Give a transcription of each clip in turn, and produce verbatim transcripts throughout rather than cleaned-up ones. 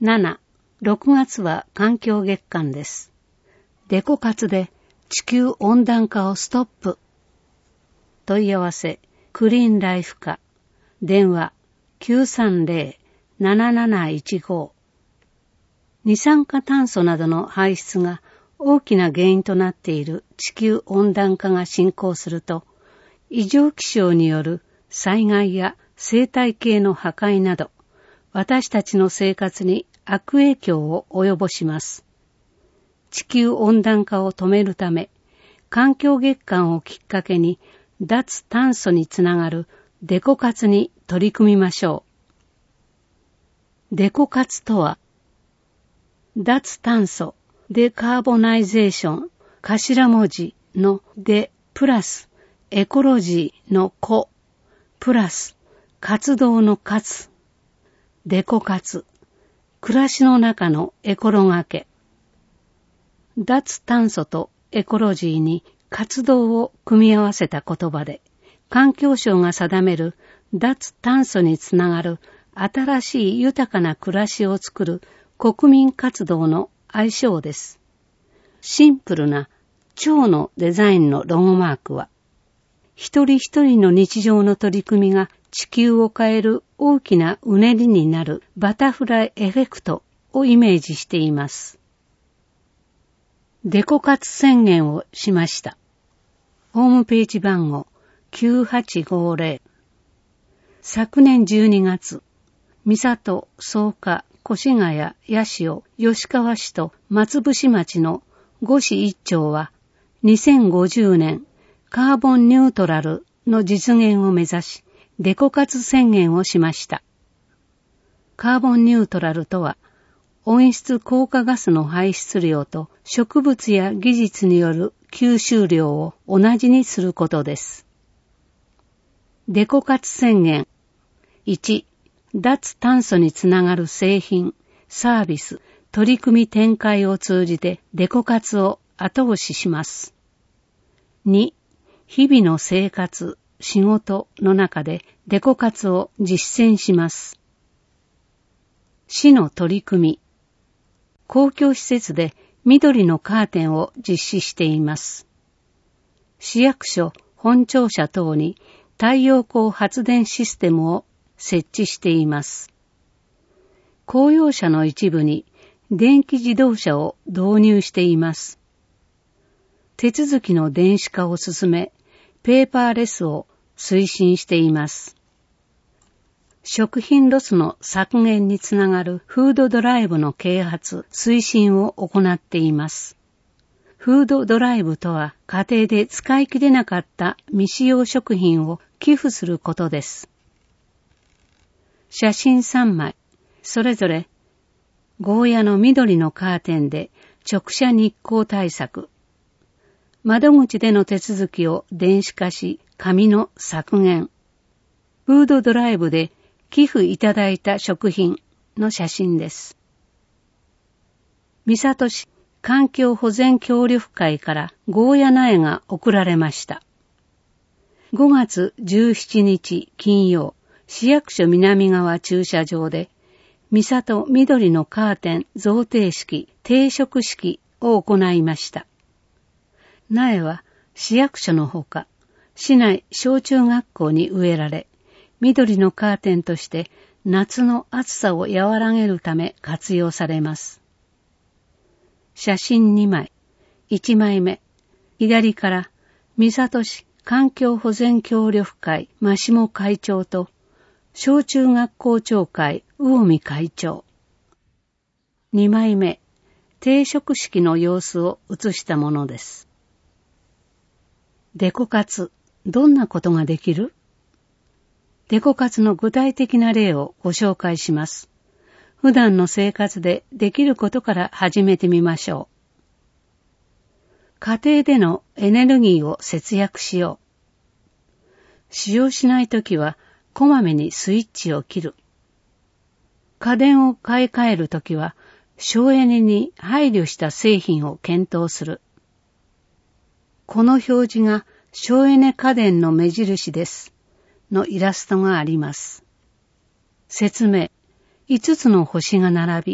なな、ろくがつは環境月間です。デコ活で地球温暖化をストップ。問い合わせ、クリーンライフ課。電話、きゅうさんゼロ なななないちご。二酸化炭素などの排出が大きな原因となっている地球温暖化が進行すると、異常気象による災害や生態系の破壊など、私たちの生活に悪影響を及ぼします。地球温暖化を止めるため、環境月間をきっかけに脱炭素につながるデコ活に取り組みましょう。デコ活とは、脱炭素、デカーボナイゼーション、頭文字のデプラス、エコロジーのコ、プラス、活動の活、デコ活、暮らしの中のエコロがけ。脱炭素とエコロジーに活動を組み合わせた言葉で、環境省が定める脱炭素につながる新しい豊かな暮らしを作る国民活動の愛称です。シンプルな蝶のデザインのロゴマークは、一人一人の日常の取り組みが地球を変える大きなうねりになるバタフライエフェクトをイメージしています。デコ活宣言をしました。ホームページ番号きゅうはちごゼロ。昨年じゅうにがつ、三郷、草加、越谷、八潮、吉川市と松伏町のご市一町はにせんごじゅうねんカーボンニュートラルの実現を目指しデコ活宣言をしました。カーボンニュートラルとは温室効果ガスの排出量と植物や技術による吸収量を同じにすることです。デコ活宣言いち、脱炭素につながる製品、サービス、取り組み展開を通じてデコ活を後押しします。に、日々の生活、仕事の中でデコ活を実践します。市の取り組み、公共施設で緑のカーテンを実施しています。市役所、本庁舎等に太陽光発電システムを設置しています。公用車の一部に電気自動車を導入しています。手続きの電子化を進め、ペーパーレスを推進しています。食品ロスの削減につながるフードドライブの啓発、推進を行っています。フードドライブとは家庭で使い切れなかった未使用食品を寄付することです。写真さんまい、それぞれゴーヤの緑のカーテンで直射日光対策、窓口での手続きを電子化し紙の削減、フードドライブで寄付いただいた食品の写真です。三郷市環境保全協力会からゴーヤ苗が贈られました。ごがつじゅうしちにち金曜、市役所南側駐車場で三郷緑のカーテン贈呈式定食式を行いました。苗は市役所のほか市内小中学校に植えられ、緑のカーテンとして夏の暑さを和らげるため活用されます。写真にまい、いちまいめ、左から三郷市環境保全協力会真下会長と小中学校長会魚見会長。にまいめ、定食式の様子を写したものです。デコ活、どんなことができる？デコ活の具体的な例をご紹介します。普段の生活でできることから始めてみましょう。家庭でのエネルギーを節約しよう。使用しないときはこまめにスイッチを切る。家電を買い替えるときは省エネに配慮した製品を検討する。この表示が省エネ家電の目印ですのイラストがあります。説明、いつつの星が並び、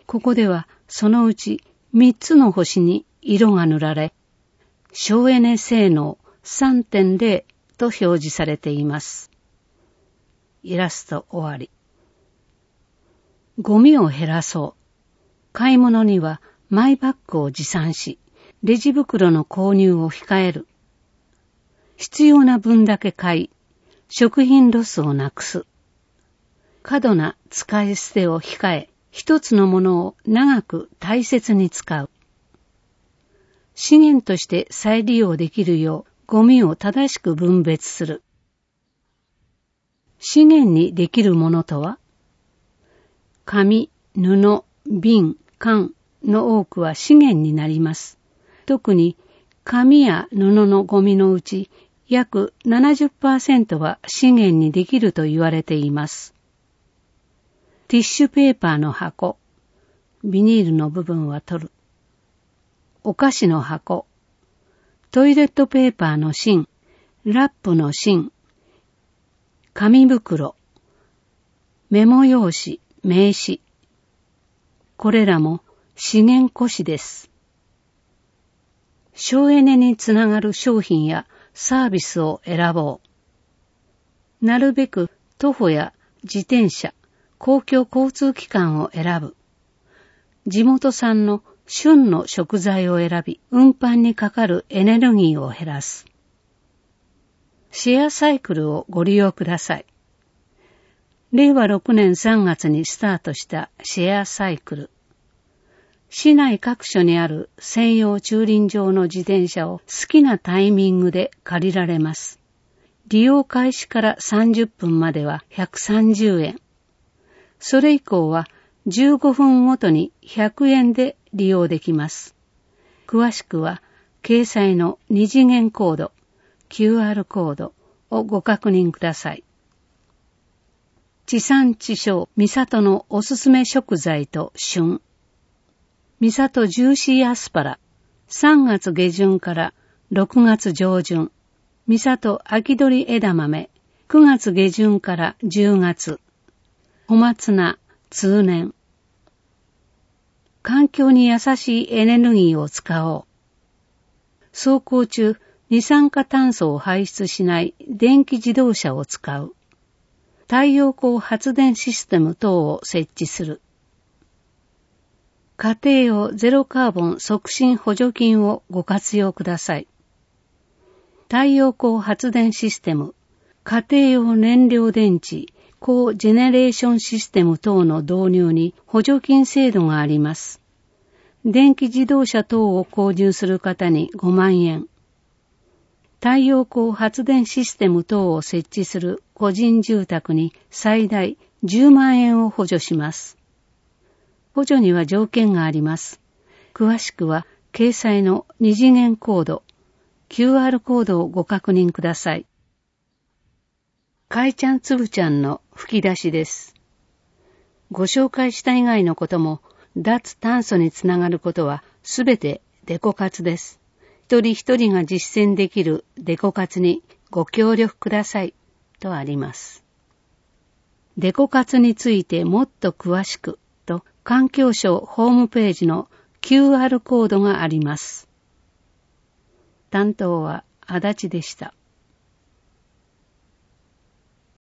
ここではそのうちみっつの星に色が塗られ、省エネ性能 さんてんゼロ と表示されています。イラスト終わり。ゴミを減らそう。買い物にはマイバッグを持参し、レジ袋の購入を控える。必要な分だけ買い、食品ロスをなくす。過度な使い捨てを控え、一つのものを長く大切に使う。資源として再利用できるようゴミを正しく分別する。資源にできるものとは、紙、布、瓶、缶の多くは資源になります。特に紙や布のゴミのうち約 ななじゅっパーセント は資源にできると言われています。ティッシュペーパーの箱、ビニールの部分は取る。お菓子の箱、トイレットペーパーの芯、ラップの芯、紙袋、メモ用紙、名刺。これらも資源枯死です。省エネにつながる商品やサービスを選ぼう。なるべく徒歩や自転車、公共交通機関を選ぶ。地元産の旬の食材を選び、運搬にかかるエネルギーを減らす。シェアサイクルをご利用ください。れいわろくねんさんがつにスタートしたシェアサイクル。市内各所にある専用駐輪場の自転車を好きなタイミングで借りられます。利用開始からさんじゅっぷんまではひゃくさんじゅうえん。それ以降はじゅうごふんごとにひゃくえんで利用できます。詳しくは掲載の二次元コード、キューアール コードをご確認ください。地産地消、三郷のおすすめ食材と旬。三郷ジューシーアスパラ、さんがつげじゅんからろくがつじょうじゅん。三郷秋取枝豆、くがつげじゅんからじゅうがつ。小松菜、通年。環境に優しいエネルギーを使おう。走行中、二酸化炭素を排出しない電気自動車を使う。太陽光発電システム等を設置する。家庭用ゼロカーボン促進補助金をご活用ください。太陽光発電システム、家庭用燃料電池、高ジェネレーションシステム等の導入に補助金制度があります。電気自動車等を購入する方にごまんえん。太陽光発電システム等を設置する個人住宅に最大じゅうまんえんを補助します。補助には条件があります。詳しくは掲載の二次元コード、キューアール コードをご確認ください。かいちゃんつぶちゃんの吹き出しです。ご紹介した以外のことも脱炭素につながることはすべてデコ活です。一人一人が実践できるデコ活にご協力くださいとあります。デコ活についてもっと詳しくと環境省ホームページの キューアール コードがあります。担当は足立でした。